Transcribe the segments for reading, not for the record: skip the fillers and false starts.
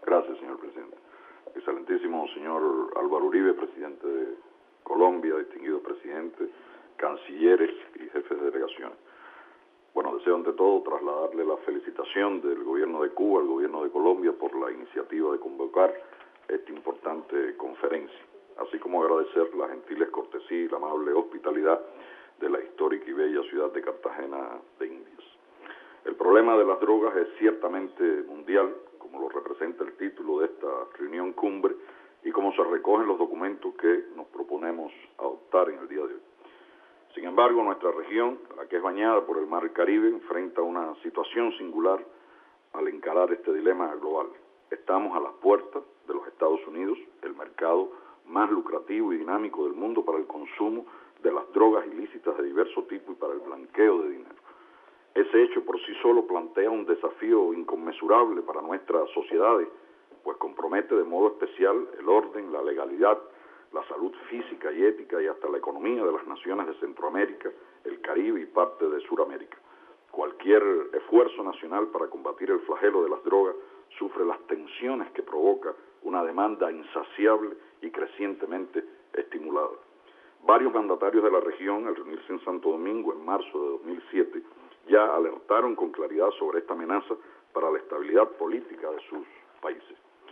Gracias, señor presidente. Excelentísimo señor Álvaro Uribe, presidente de Colombia, distinguido presidente, cancilleres y jefes de delegaciones. Bueno, deseo ante todo trasladarle la felicitación del gobierno de Cuba al gobierno de Colombia por la iniciativa de convocar esta importante conferencia, así como agradecer las gentiles cortesías y la amable hospitalidad de la histórica y bella ciudad de Cartagena de Indias. El problema de las drogas es ciertamente mundial, como lo representa el título de esta reunión cumbre y como se recogen los documentos que nos proponemos adoptar en el día de hoy. Sin embargo, nuestra región, la que es bañada por el Mar Caribe, enfrenta una situación singular al encarar este dilema global. Estamos a las puertas de los Estados Unidos, el mercado más lucrativo y dinámico del mundo para el consumo de las drogas ilícitas de diverso tipo y para el blanqueo de dinero. Ese hecho por sí solo plantea un desafío inconmensurable para nuestras sociedades, pues compromete de modo especial el orden, la legalidad, la salud física y ética y hasta la economía de las naciones de Centroamérica, el Caribe y parte de Suramérica. Cualquier esfuerzo nacional para combatir el flagelo de las drogas sufre las tensiones que provoca una demanda insaciable y crecientemente estimulada. Varios mandatarios de la región, al reunirse en Santo Domingo en marzo de 2007, ya alertaron con claridad sobre esta amenaza para la estabilidad política de sus países.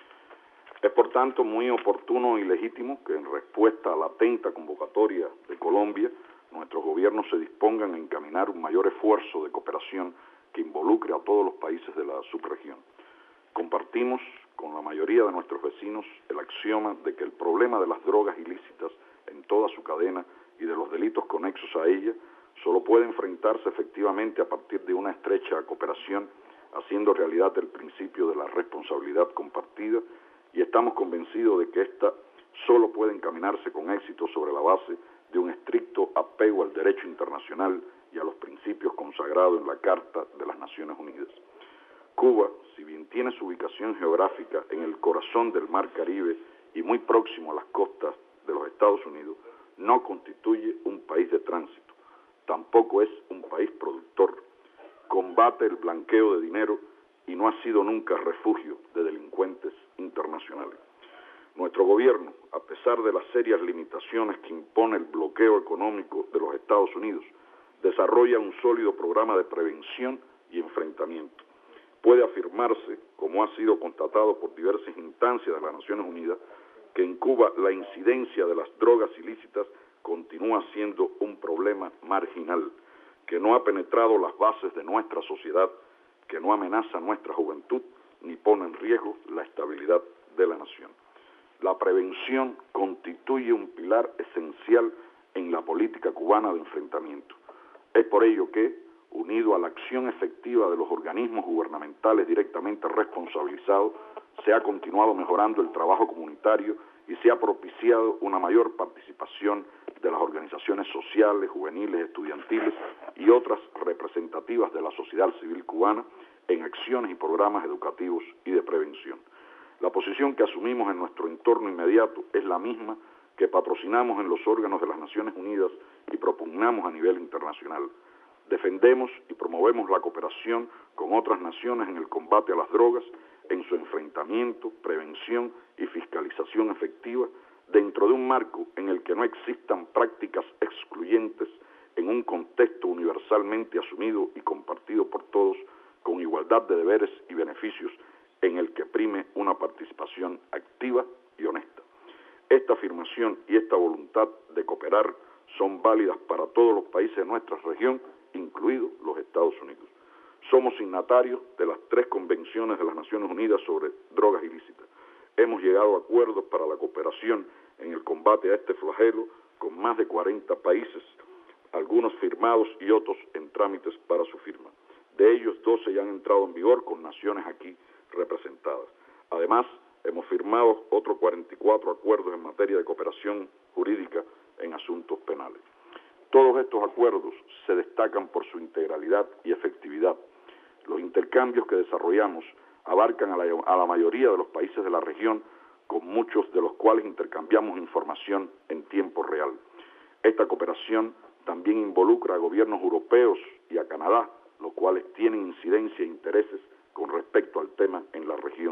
Es por tanto muy oportuno y legítimo que en respuesta a la atenta convocatoria de Colombia, nuestros gobiernos se dispongan a encaminar un mayor esfuerzo de cooperación que involucre a todos los países de la subregión. Compartimos con la mayoría de nuestros vecinos el axioma de que el problema de las drogas ilícitas en toda su cadena y de los delitos conexos a ella solo puede enfrentarse efectivamente a partir de una estrecha cooperación, haciendo realidad el principio de la responsabilidad compartida, y estamos convencidos de que ésta solo puede encaminarse con éxito sobre la base de un estricto apego al derecho internacional y a los principios consagrados en la Carta de las Naciones Unidas. Cuba, si bien tiene su ubicación geográfica en el corazón del Mar Caribe y muy próximo a las costas de los Estados Unidos, no constituye un país de tránsito. Tampoco es un país productor, combate el blanqueo de dinero y no ha sido nunca refugio de delincuentes internacionales. Nuestro gobierno, a pesar de las serias limitaciones que impone el bloqueo económico de los Estados Unidos, desarrolla un sólido programa de prevención y enfrentamiento. Puede afirmarse, como ha sido constatado por diversas instancias de las Naciones Unidas, que en Cuba la incidencia de las drogas ilícitas continúa siendo un problema marginal, que no ha penetrado las bases de nuestra sociedad, que no amenaza nuestra juventud, ni pone en riesgo la estabilidad de la nación. La prevención constituye un pilar esencial en la política cubana de enfrentamiento. Es por ello que, unido a la acción efectiva de los organismos gubernamentales directamente responsabilizados, se ha continuado mejorando el trabajo comunitario y se ha propiciado una mayor participación de las organizaciones sociales, juveniles, estudiantiles y otras representativas de la sociedad civil cubana en acciones y programas educativos y de prevención. La posición que asumimos en nuestro entorno inmediato es la misma que patrocinamos en los órganos de las Naciones Unidas y propugnamos a nivel internacional. Defendemos y promovemos la cooperación con otras naciones en el combate a las drogas, en su enfrentamiento, prevención y fiscalización efectiva, dentro de un marco en el que no existan prácticas excluyentes, en un contexto universalmente asumido y compartido por todos, con igualdad de deberes y beneficios, en el que prime una participación activa y honesta. Esta afirmación y esta voluntad de cooperar son válidas para todos los países de nuestra región, incluidos los Estados Unidos. Somos signatarios de las 3 convenciones de las Naciones Unidas sobre drogas ilícitas. Hemos llegado a acuerdos para la cooperación en el combate a este flagelo con más de 40 países, algunos firmados y otros en trámites para su firma. De ellos, 12 ya han entrado en vigor con naciones aquí representadas. Además, hemos firmado otros 44 acuerdos en materia de cooperación jurídica en asuntos penales. Todos estos acuerdos se destacan por su integralidad y efectividad. Los intercambios que desarrollamos abarcan a la mayoría de los países de la región, con muchos de los cuales intercambiamos información en tiempo real. Esta cooperación también involucra a gobiernos europeos y a Canadá, los cuales tienen incidencia e intereses con respecto al tema en la región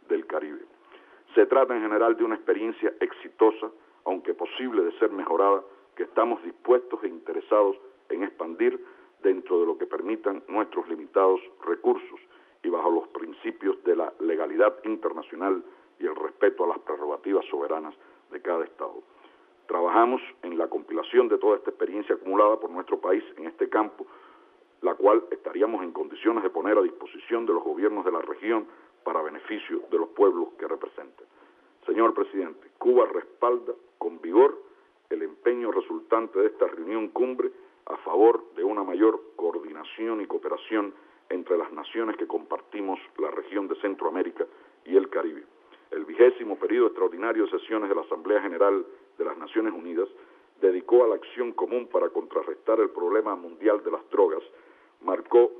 del Caribe. Se trata en general de una experiencia exitosa, aunque posible de ser mejorada, que estamos dispuestos e interesados en expandir dentro de lo que permitan nuestros limitados recursos y bajo los principios de la legalidad internacional y el respeto a las prerrogativas soberanas de cada Estado. Trabajamos en la compilación de toda esta experiencia acumulada por nuestro país en este campo, la cual estaríamos en condiciones de poner a disposición de los gobiernos de la región para beneficio de los pueblos que representan. Señor presidente, Cuba respalda con vigor el empeño resultante de esta reunión cumbre a favor de una mayor coordinación y cooperación entre las naciones que compartimos la región de Centroamérica y el Caribe. El 20º periodo extraordinario de sesiones de la Asamblea General de las Naciones Unidas dedicó a la acción común para contrarrestar el problema mundial de las drogas, marcó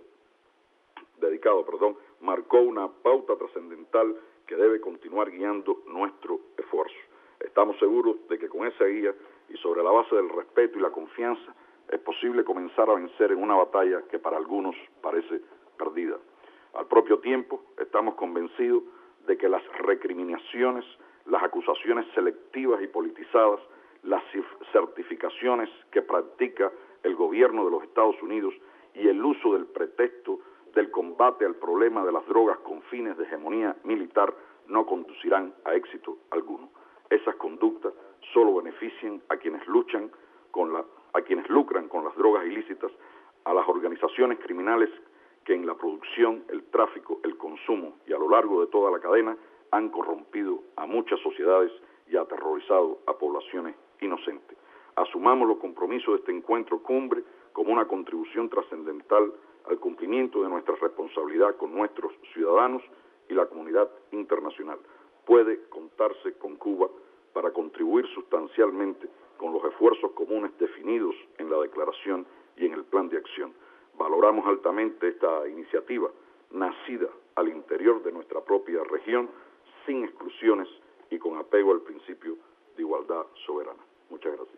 una pauta trascendental que debe continuar guiando nuestro esfuerzo. Estamos seguros de que con esa guía y sobre la base del respeto y la confianza es posible comenzar a vencer en una batalla que para algunos parece perdida. Al propio tiempo, estamos convencidos de que las recriminaciones, las acusaciones selectivas y politizadas, las certificaciones que practica el gobierno de los Estados Unidos y el uso del pretexto del combate al problema de las drogas con fines de hegemonía militar no conducirán a éxito alguno. Esas conductas solo benefician a quienes lucran con las drogas ilícitas, a las organizaciones criminales que en la producción, el tráfico, el consumo y a lo largo de toda la cadena han corrompido a muchas sociedades y aterrorizado a poblaciones inocentes. Asumamos los compromisos de este encuentro cumbre como una contribución trascendental al cumplimiento de nuestra responsabilidad con nuestros ciudadanos y la comunidad internacional. Puede contarse con Cuba para contribuir sustancialmente con los esfuerzos comunes definidos en la declaración y en el plan de acción. Valoramos altamente esta iniciativa, nacida al interior de nuestra propia región, sin exclusiones y con apego al principio de igualdad soberana. Muchas gracias.